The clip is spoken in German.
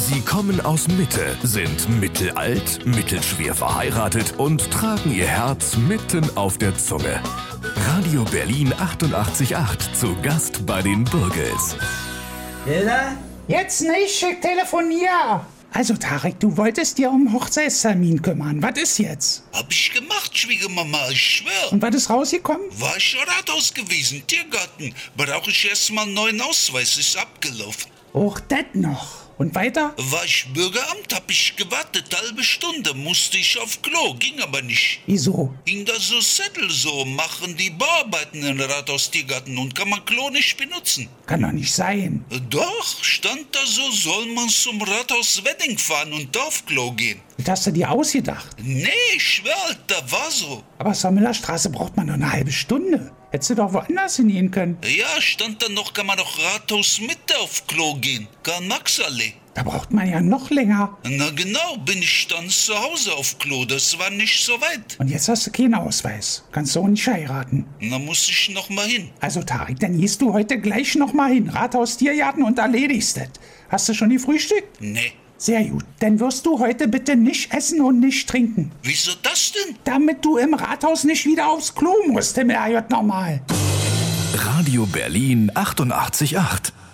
Sie kommen aus Mitte, sind mittelalt, mittelschwer verheiratet und tragen ihr Herz mitten auf der Zunge. Radio Berlin 88.8 zu Gast bei den Burgels. Hilda? Jetzt nicht, ich telefoniere. Also Tarek, du wolltest dir um Hochzeitstermin kümmern. Was ist jetzt? Hab ich gemacht, Schwiegermama, ich schwör. Und was ist rausgekommen? War ich Rathaus gewesen, Tiergarten. Brauche ich erstmal einen neuen Ausweis, ist abgelaufen. Och, das noch. Und weiter? War ich Bürgeramt, hab ich gewartet, halbe Stunde, musste ich auf Klo, ging aber nicht. Wieso? Ging da so Zettel so, machen die Bauarbeiten in Rathaus Tiergarten und kann man Klo nicht benutzen. Kann doch nicht sein. Doch, stand da so, soll man zum Rathaus Wedding fahren und da auf Klo gehen. Das hast du dir ausgedacht. Nee, ich schwör, da war so. Aber zur Müllerstraße braucht man nur eine halbe Stunde. Hättest du doch woanders hingehen können. Ja, stand da noch, kann man doch Rathaus Mitte auf Klo gehen. Karl-Marx-Allee. Da braucht man ja noch länger. Na genau, bin ich dann zu Hause auf Klo, das war nicht so weit. Und jetzt hast du keinen Ausweis. Kannst du auch nicht heiraten. Na muss ich noch mal hin. Also Tarek, dann gehst du heute gleich noch mal hin. Rathaus Tiergarten und erledigst das. Hast du schon gefrühstückt? Nee. Sehr gut. Dann wirst du heute bitte nicht essen und nicht trinken. Wieso das denn? Damit du im Rathaus nicht wieder aufs Klo musst, Himmel, normal. Radio Berlin 88.8